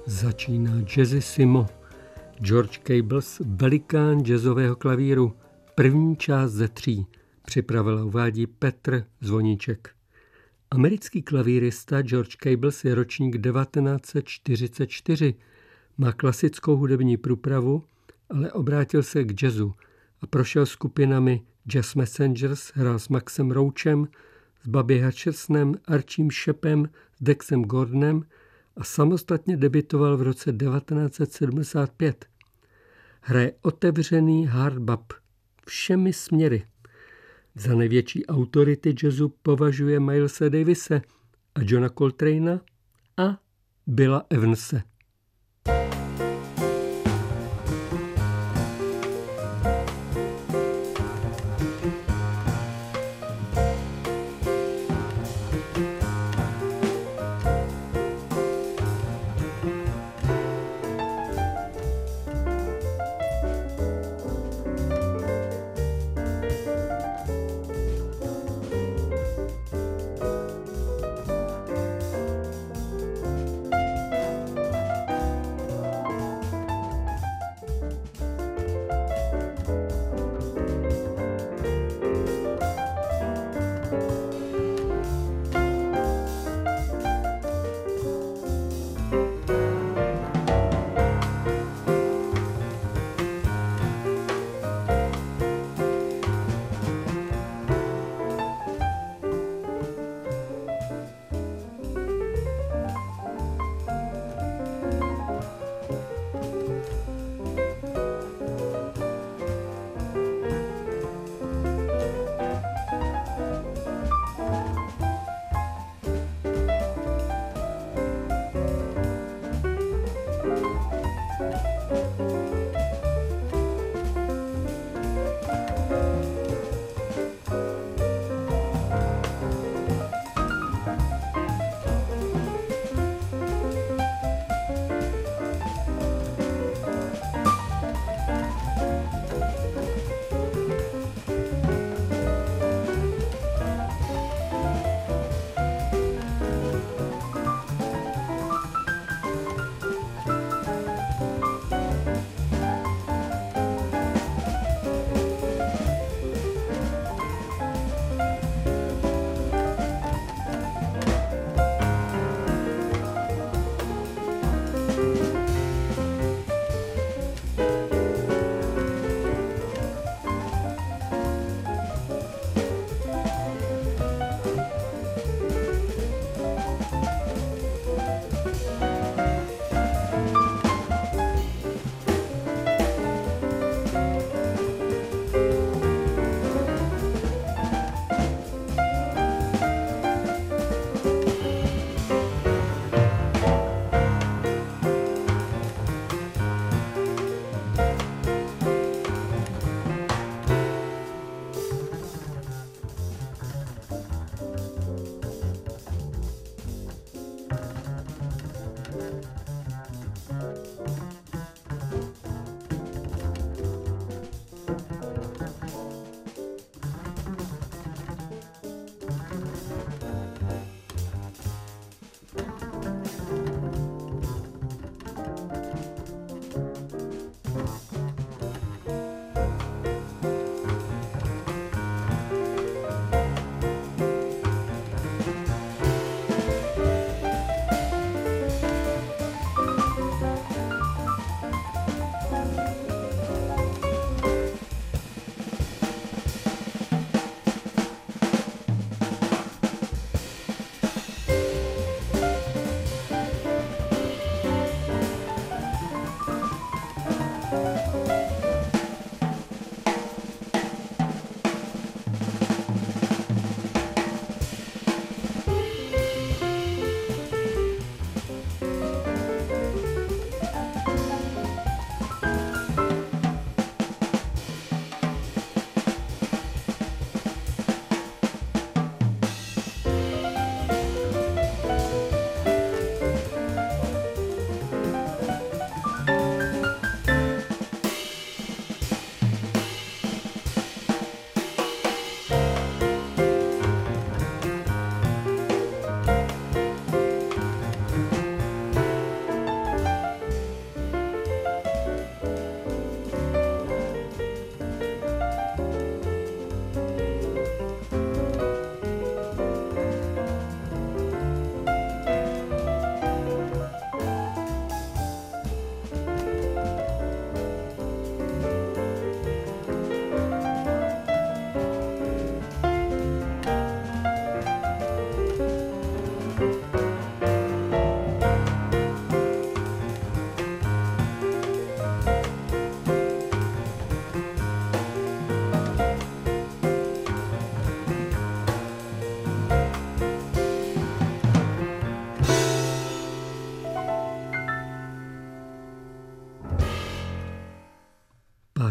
Začíná Jazzissimo. George Cables, velikán jazzového klavíru. První část ze 3. Připravila uvádí Petr Zvoníček. Americký klavírista George Cables je ročník 1944. Má klasickou hudební průpravu, ale obrátil se k jazzu a prošel skupinami Jazz Messengers, hrál s Maxem Roachem, s Bobby Hutchersonem, Archiem Sheppem, s Dexem Gordonem a samostatně debutoval v roce 1975. Hraje otevřený hardbop všemi směry. Za největší autority jazzu považuje Milese Davise a Johna Coltrana a Billa Evanse.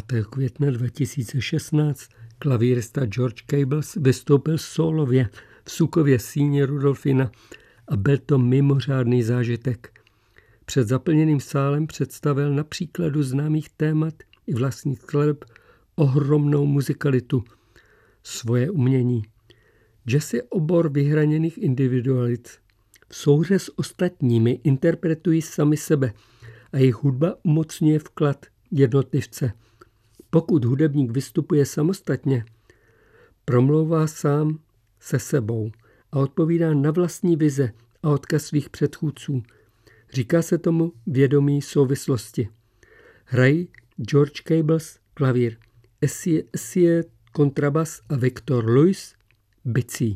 května 2016 klavírista George Cables vystoupil sólově v Sukově síni Rudolfina a byl to mimořádný zážitek. Před zaplněným sálem představil na příkladu známých témat i vlastních skladeb ohromnou muzikalitu, svoje umění. Jazz je obor vyhraněných individualit. V souhře s ostatními interpretují sami sebe a jejich hudba umocňuje vklad jednotlivce. Pokud hudebník vystupuje samostatně, promlouvá sám se sebou a odpovídá na vlastní vize a odkaz svých předchůdců. Říká se tomu vědomí souvislosti. Hrají George Cables klavír, Essie kontrabas a Victor Lewis bicí.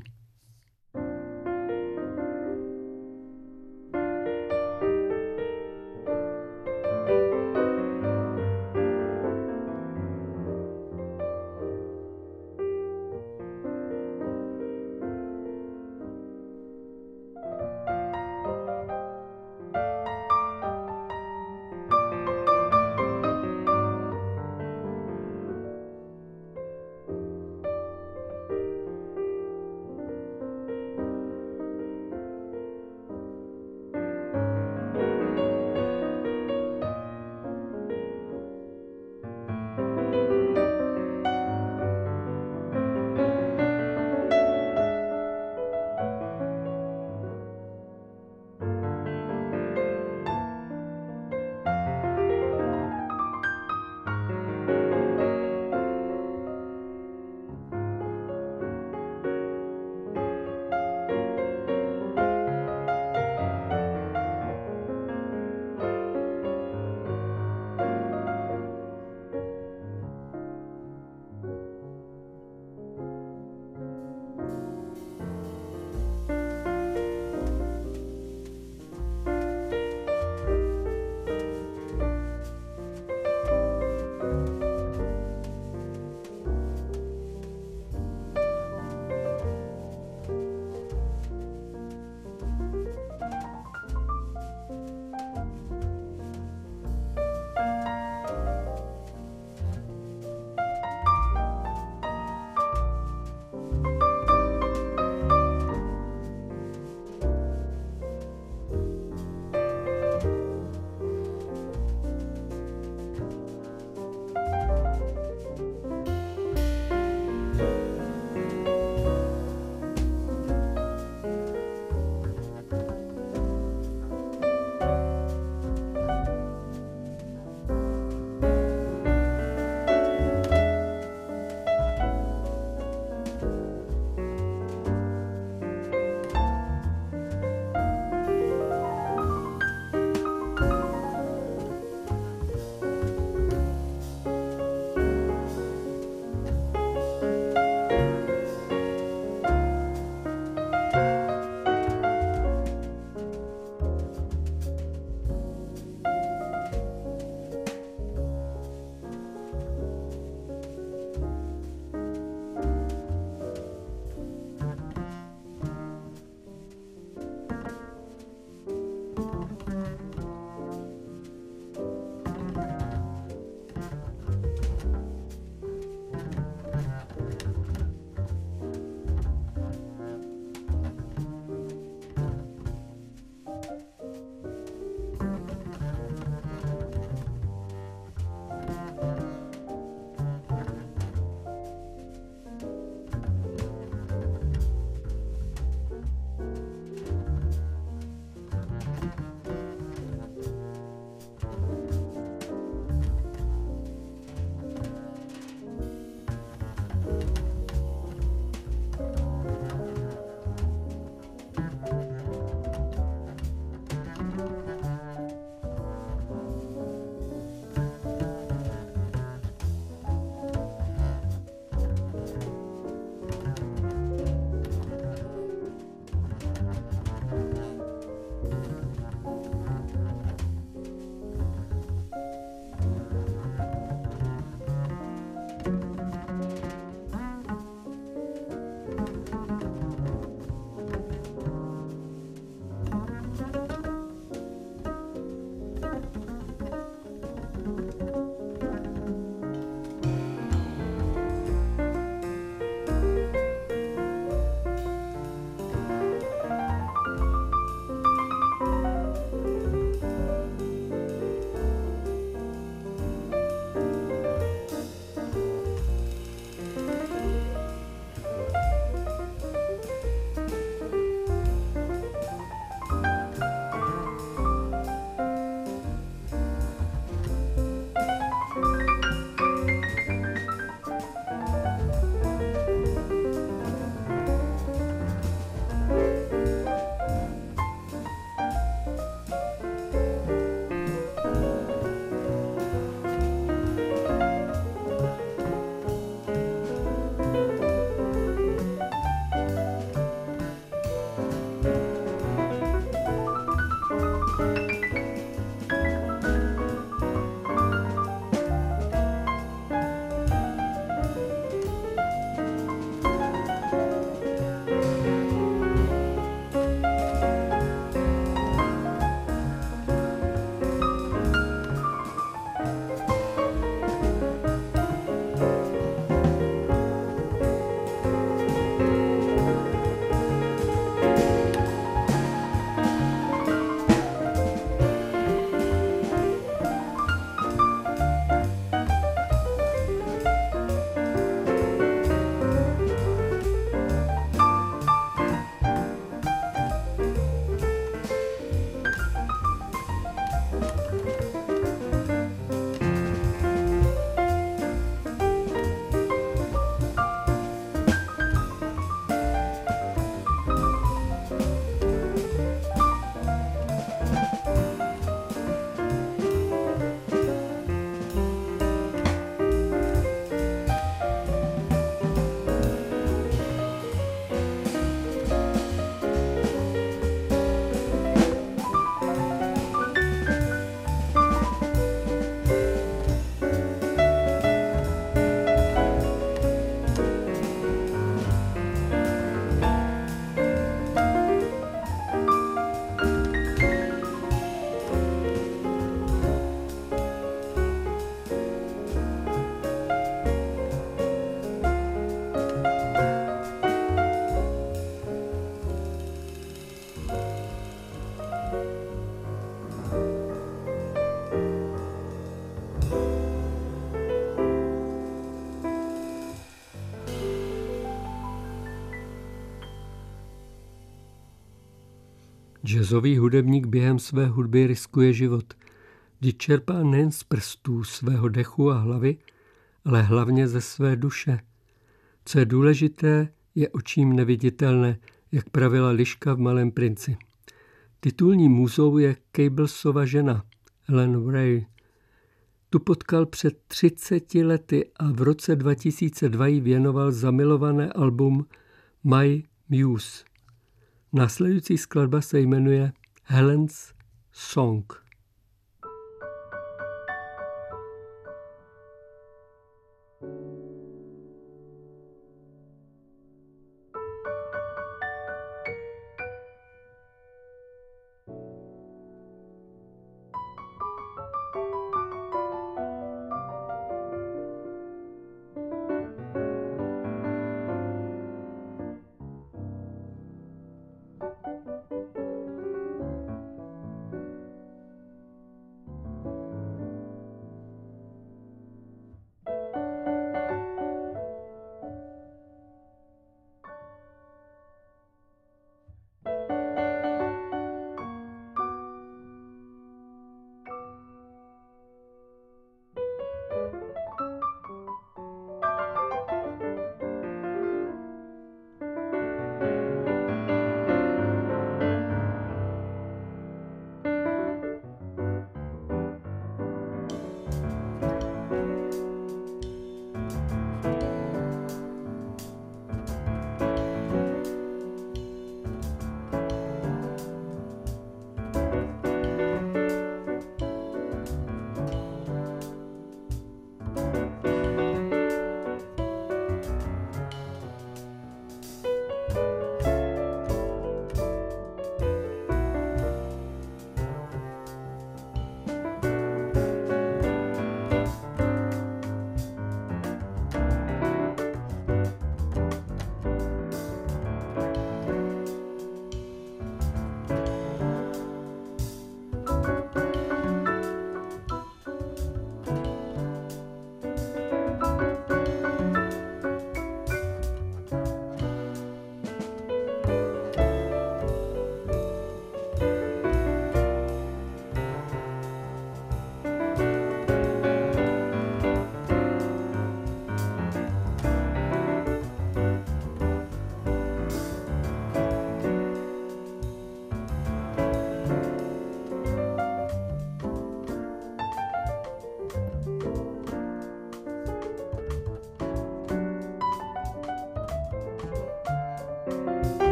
Jazzový hudebník během své hudby riskuje život, kdy čerpá nejen z prstů svého dechu a hlavy, ale hlavně ze své duše. Co je důležité, je očím neviditelné, jak pravila liška v Malém princi. Titulní můzou je Cablesova žena, Ellen Ray. Tu potkal před 30 lety a v roce 2002 jí věnoval zamilované album My Muse. Následující skladba se jmenuje Helen's Song.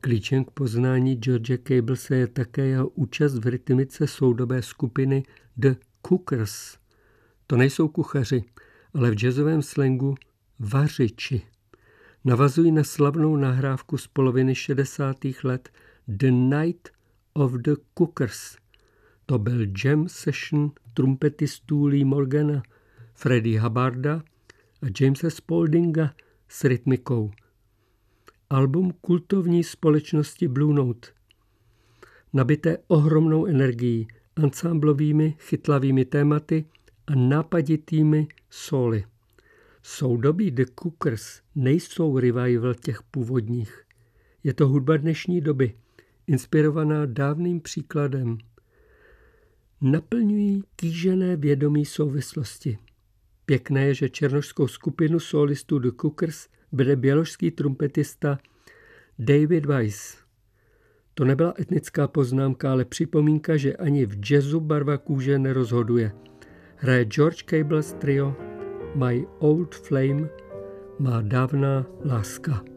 Klíčem k poznání George Cablese je také jeho účast v rytmice soudobé skupiny The Cookers. To nejsou kuchaři, ale v jazzovém slangu vařiči. Navazují na slavnou nahrávku z poloviny 60. let The Night of the Cookers. To byl jam session trumpetistů Lee Morgana, Freddie Hubbarda a Jamesa Spaldinga s rytmikou. Album kultovní společnosti Blue Note, nabité ohromnou energií, ansámblovými chytlavými tématy a nápaditými sóly. Soudobí The Cookers nejsou revival těch původních. Je to hudba dnešní doby, inspirovaná dávným příkladem. Naplňují kýžené vědomí souvislosti. Pěkné je, že černošskou skupinu solistů The Cookers vede běložský trumpetista David Weiss. To nebyla etnická poznámka, ale připomínka, že ani v jazzu barva kůže nerozhoduje. Hraje George Cables trio My Old Flame, má dávná láska.